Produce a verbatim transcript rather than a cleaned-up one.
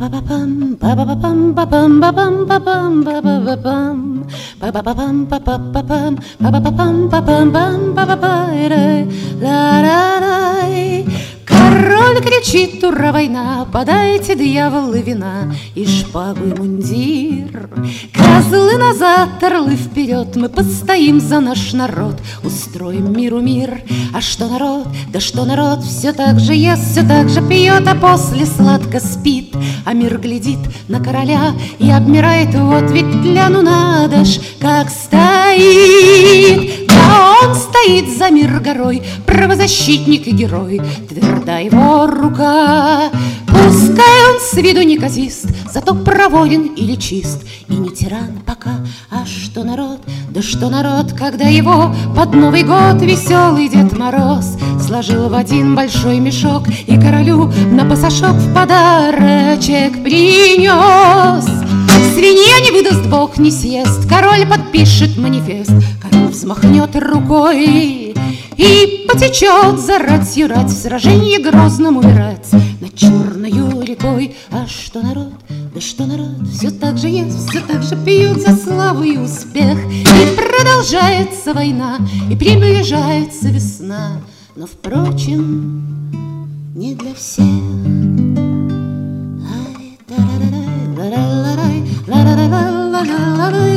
Па-па-па-пам, па-па-па-пам, па-пам, па-пам, па-пам, па-па-па-пам, па-па-па-пам, па-па-па-пам, па-па-па-пам, па-пам, пам, па-па-па-рай, ла-ла-лай. Король кричит: ура, война! Подайте, дьяволы, вина и шпагу, и мундир. Козлы назад, орлы вперед, мы постоим за наш народ, устроим миру мир. А что народ? Да что народ? Все так же ест, все так же пьет, а после сладко спит. А мир глядит на короля и обмирает. Вот ведь гляну, надо ж, как стоит. Да он стоит за мир горой, правозащитник и герой, тверда его рука. Пускай он с виду неказист, зато проворен или чист, и не тиран пока. А что народ? Да что народ, когда его под Новый год веселый Дед Мороз сложил в один большой мешок и королю на пасашок в подарочек принес. Свинья не выдаст, Бог не съест, король подпишет манифест, король взмахнет рукой и потечет за ратью рать, в сражении грозном умирать над черною рекой. А что народ? Да что народ? Все так же ест, все так же пьют за славу и успех. И продолжается война, и приближается весна, но, впрочем, не для всех. Ай, да-да-да-да, ла-ла-ла-ла, ла-ла-ла-ла, ла-ла-ла-ла.